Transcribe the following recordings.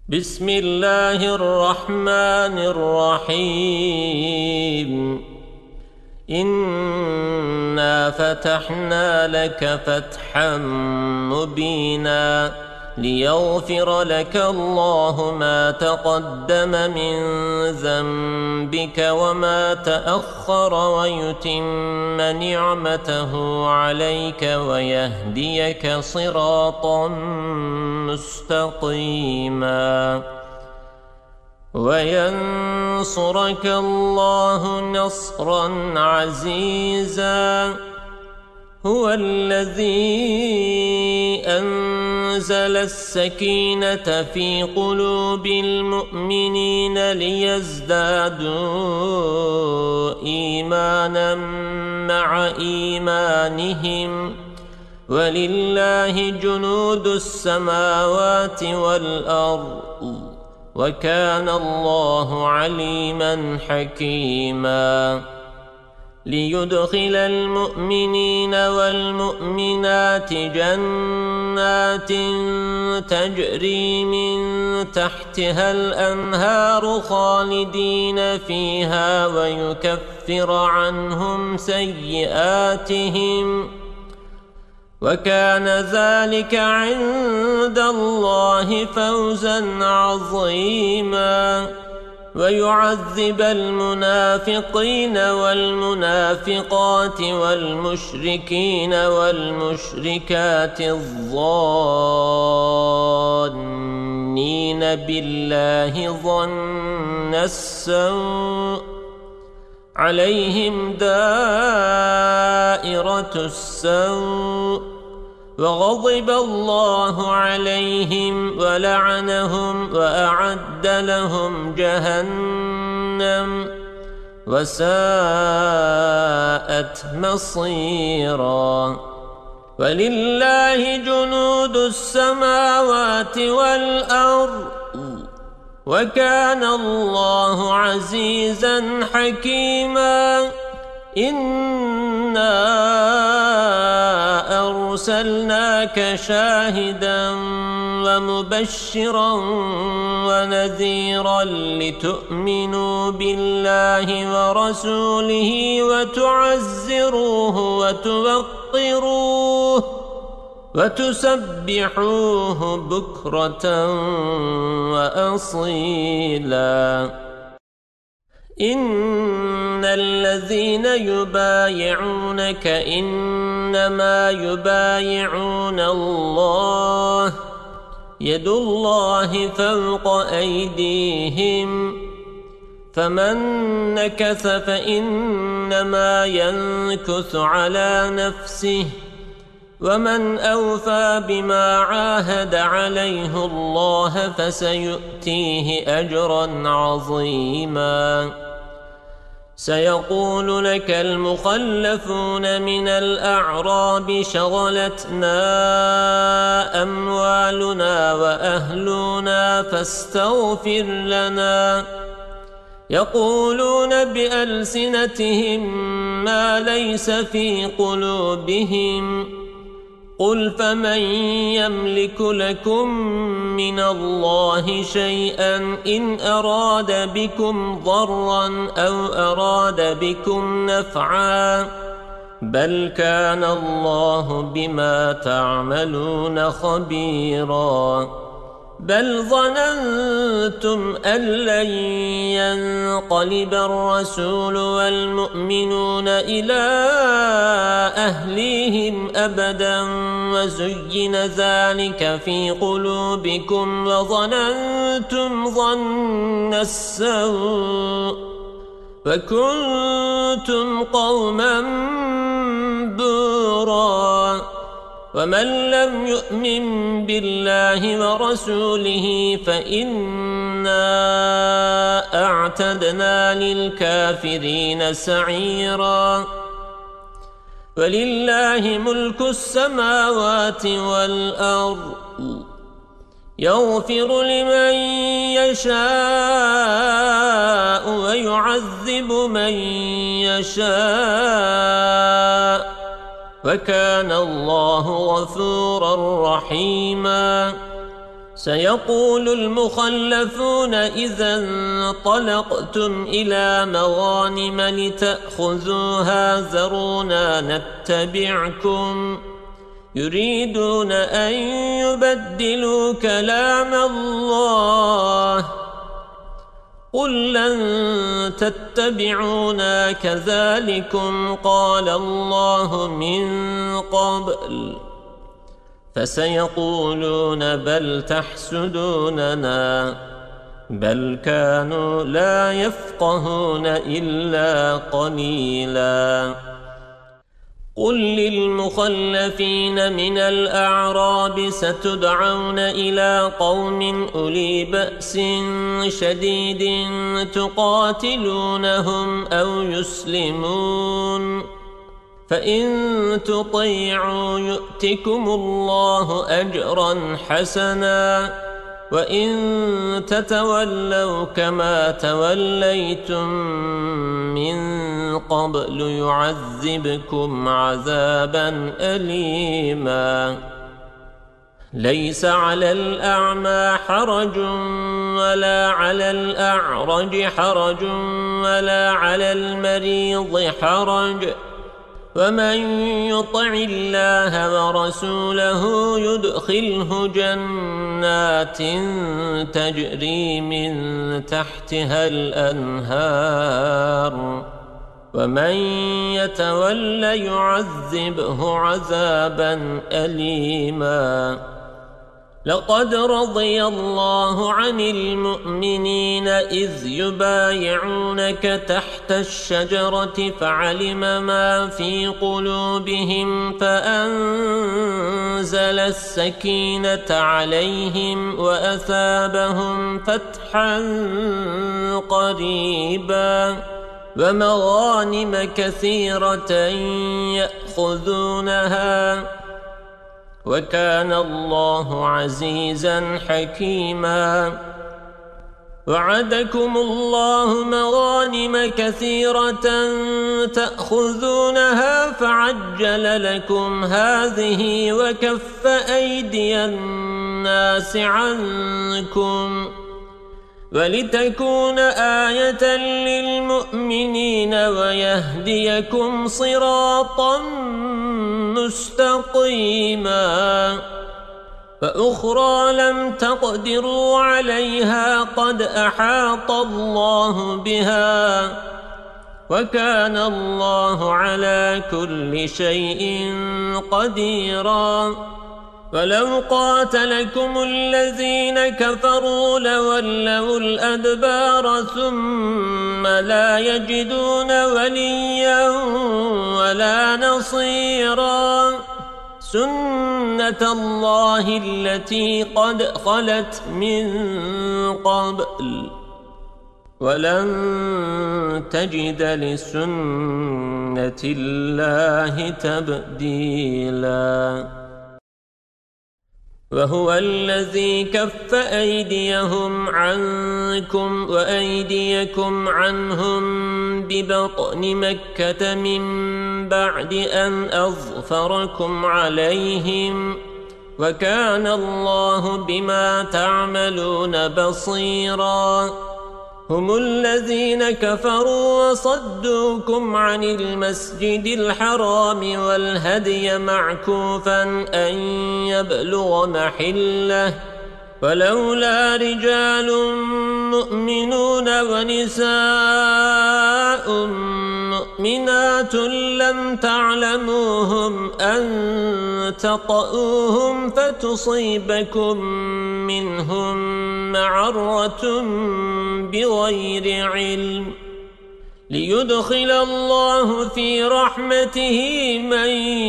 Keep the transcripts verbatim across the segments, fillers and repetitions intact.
بسم الله الرحمن الرحيم إنا فتحنا لك فتحا مبينا ليغفر لك الله ما تقدم من ذنبك وما تأخر ويتم نعمته عليك ويهديك صراطا مستقيما وينصرك الله نصرا عزيزا هو الذي أنزل السكينة في قلوب المؤمنين ليزدادوا إيمانا مع إيمانهم ولله جنود السماوات والأرض وكان الله عليما حكيما ليدخل المؤمنين والمؤمنات جنات تجري من تحتها الأنهار خالدين فيها ويكفر عنهم سيئاتهم وكان ذلك عند الله فوزا عظيما ويعذب المنافقين والمنافقات والمشركين والمشركات الظانين بالله ظن السوء عليهم دائرة السوء وغضب الله عليهم ولعنهم وأعد لهم جهنم وساءت مصيرا ولله جنود السماوات والأرض وكان الله عزيزا حكيما إنا أرسلناك شاهدا ومبشرا ونذيرا لتؤمنوا بالله ورسوله وتعزروه وتوقروه وتسبحوه بكرة وأصيلا إن الذين يبايعونك إنما يبايعون الله يد الله فوق أيديهم فمن نكث فإنما ينكث على نفسه ومن أوفى بما عاهد عليه الله فسيؤتيه أجرا عظيما سيقول لك المخلفون من الأعراب شغلتنا أموالنا وأهلنا فاستغفر لنا يقولون بألسنتهم ما ليس في قلوبهم قل فمن يملك لكم من الله شيئا إن أراد بكم ضرا أو أراد بكم نفعا بل كان الله بما تعملون خبيرا بل ظننتم أن لن ينقلب الرسول والمؤمنون إلى أهليهم أبدا وزين ذلك في قلوبكم وظننتم ظن السوء وكنتم قوما بورا ومن لم يؤمن بالله ورسوله فإنا أعتدنا للكافرين سعيرا ولله ملك السماوات والأرض يغفر لمن يشاء ويعذب من يشاء وكان الله غفورا رحيما سيقول المخلفون إذا انطلقتم إلى مغانم لتأخذوها ذرونا نتبعكم يريدون أن يبدلوا كلام الله قل لن تتبعونا كذلكم قال الله من قبل فسيقولون بل تحسدوننا بل كانوا لا يفقهون إلا قليلا قل للمخلفين من الأعراب ستدعون إلى قوم أولي بأس شديد تقاتلونهم أو يسلمون فإن تطيعوا يؤتكم الله أجرا حسنا وإن تتولوا كما توليتم من قبل يعذبكم عذابا أليما ليس على الأعمى حرج ولا على الأعرج حرج ولا على المريض حرج ومن يطع الله ورسوله يدخله جنات تجري من تحتها الأنهار ومن يتول يعذبه عذابا أليما لقد رضي الله عن المؤمنين إذ يبايعونك تحت الشجرة فعلم ما في قلوبهم فأنزل السكينة عليهم وأثابهم فتحا قريبا ومغانم كثيرة يأخذونها وكان الله عزيزا حكيما وعدكم الله مغانم كثيرة تأخذونها فعجل لكم هذه وكف أيدي الناس عنكم ولتكون آية للمؤمنين ويهديكم صراطا مستقيما فأخرى لم تقدروا عليها قد أحاط الله بها وكان الله على كل شيء قديرا ولو قاتلكم الذين كفروا لولوا الأدبار ثم لا يجدون وليا ولا نصيرا سنة الله التي قد خلت من قبل ولن تجد لسنة الله تبديلا وهو الذي كف أيديهم عنكم وأيديكم عنهم ببطن مكة من بعد أن أظفركم عليهم وكان الله بما تعملون بصيرا هم الذين كفروا وصدوكم عن المسجد الحرام والهدي معكوفا أن يبلغ محله ولولا رجال مؤمنون ونساء مؤمنات لم تعلموهم أن تطؤوهم فتصيبكم منهم معرة بغير علم ليدخل الله في رحمته من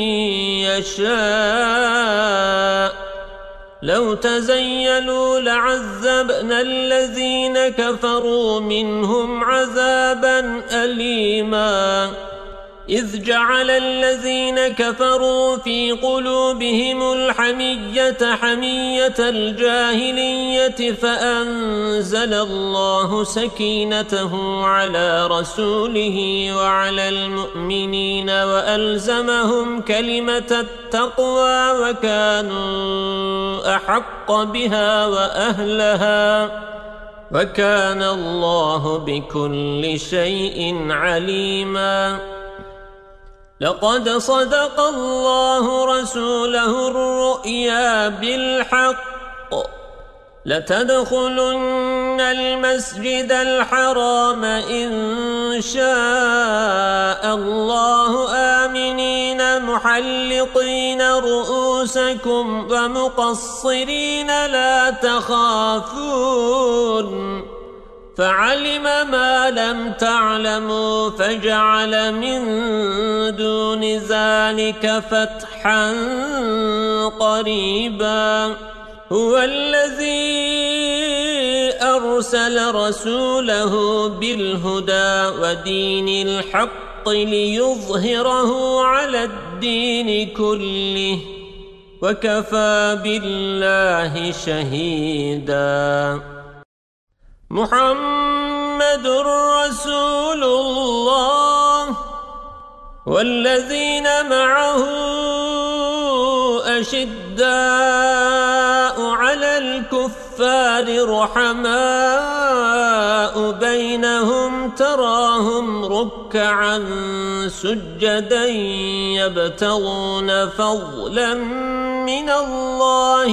يشاء لو تزيلوا لعذبنا الذين كفروا منهم عذابا أليما إذ جعل الذين كفروا في قلوبهم الحمية حمية الجاهلية فأنزل الله سكينته على رسوله وعلى المؤمنين وألزمهم كلمة التقوى وكانوا أحق بها وأهلها وكان الله بكل شيء عليما. لقد صدق الله رسوله الرؤيا بالحق لتدخلن المسجد الحرام إن شاء الله آمنين محلقين رؤوسكم ومقصرين لا تخافون فعلم ما لم تعلموا فجعل من دون ذلك فتحا قريبا. هو الذي أرسل رسوله بالهدى ودين الحق ليظهره على الدين كله وكفى بالله شهيدا. محمد رسول الله والذين معه أشداء على الكفار رحماء بينهم تراهم ركعا سجدا يبتغون فضلا من الله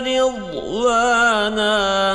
ورضوانا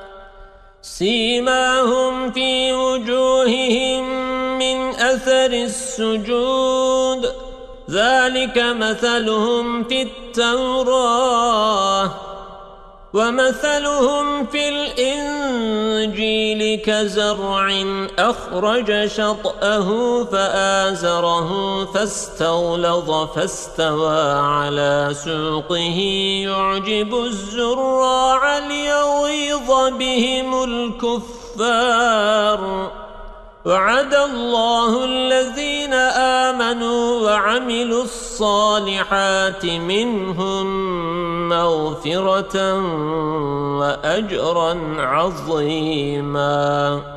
سيماهم في وجوههم من أثر السجود ذلك مثلهم في التوراة ومثلهم في الإنجيل كزرع أخرج شطأه فآزره فاستغلظ فاستوى على سوقه يعجب الزراع ليغيظ بهم الكفار. وعد الله الذين آمنوا وعملوا الصالحات منهم مغفرة وأجرا عظيما.